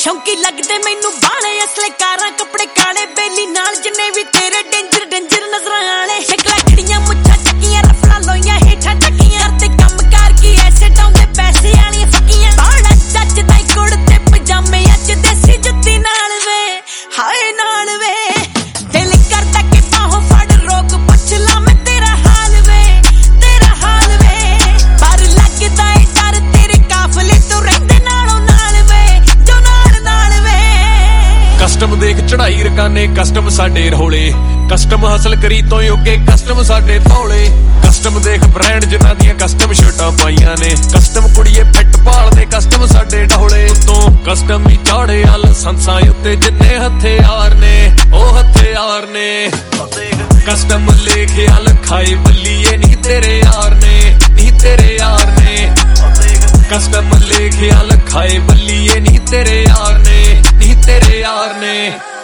शौकी लगदे मैनू बाले असले कारां कपड़े काले बेली नाल जिन्ने भी तेरे डेंजर डेंजर नजर आले शक्लां खड़ियां मुच्छां चक्कियां रफड़ा लोइयां हेठां टक्कियां करते कम कार की ऐसे डाउंदे पैसे वालियां फक्कियां बाड़ा जचदा कुड़ते पजामे अज देसी जुत्ती नाल वे हाय नाल वे दिल करदा कि बाहों फड़ रोक पुछ ला मैं तेरा हाल वे पर लगदा है डर तेरे काफले तो रहिंदे नालों नाल वे जो नाल वे कस्टम देख चढ़ाई रकाने कस्टम साडे रहोले कस्टम हासिल करी तो योगे कस्टम साडे तौले कस्टम देख ब्रांड जिन्हां दियां कस्टम शर्टां पाईयां ने कस्टम कुड़िए फिट भालदे कस्टम साडे ढोले तो कस्टम ही चाड़े अल संसां उत्ते जिन्ने हथियार ने ओ हथियार ने कस्टम लेके अल खाए बल्लीए नी तेरे यार ने नी तेरे यार ने कस्टम लेके अल खाए बल्लीए नी तेरे यार ने नी तेरे यार ने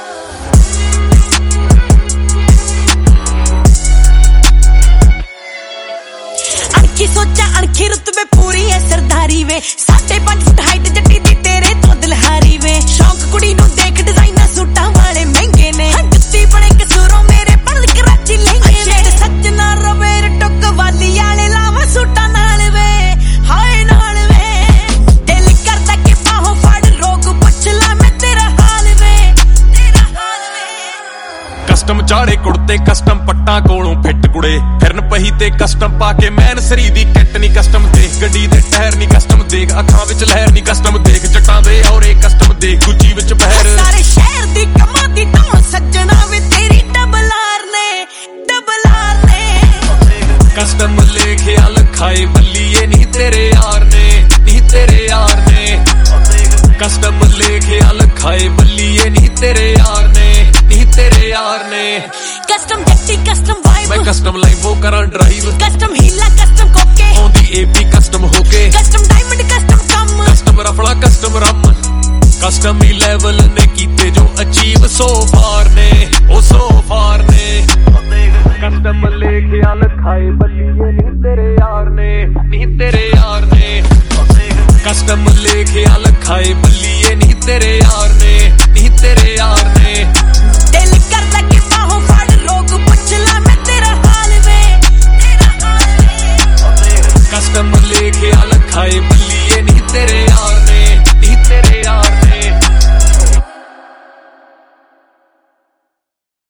अणखी सोचा अणखी रुतबे पूरी है सरदारी वे 5.5 फुट हाइट जट्टी दी तेरे तो दिलहारी वे शौक कुड़ी नू देख डिजाइनर सूटां वाले महंगे ने जुत्ती बड़े कसूरों मेरे पढ़ कराची लहंगे ने सजना रवेर टुक वाली आले लावा सूटां नाल वे हाय नाल वे दिल करदा कि बाहों फड़ रोक पुछ ला मैं तेरा हाल वे कस्टम चाड़े कुड़ते कस्टम पट्टा कोलों फिट कुड़े फिरन पही ते कस्टम पाके मैन सरी दी किट नी कस्टम देख गड्डी दे टायर नी कस्टम देख अखां विच लहर नी कस्टम देख जटां दे औरे कस्टम देख गुच्ची विच बहर सारे शहर दी कमां दी धौन सज्जणा वे तेरी डबल आर ने कस्टम लेके अल खाए बल्लीए नी तेरे यार ने नी तेरे यार ने कस्टम लेके अल खाए बल्लीए नी तेरे यार ने नी तेरे यार ने कस्टम जट्टी कस्टम वाइब मैं कस्टम लाइवो करां ड्राइव कस्टम हीला कस्टम कोके ओंदी एपी कस्टम होके कस्टम डायमंड कस्टम कम कस्टम रफड़ा कस्टम रम कस्टम ही लेवल ने कीते जो अचीव सो फार ने ओ सो फार ने कस्टम लेके अल खाए बल्लीए नी तेरे यार ने नी तेरे यार ने कस्टम लेके अल खाए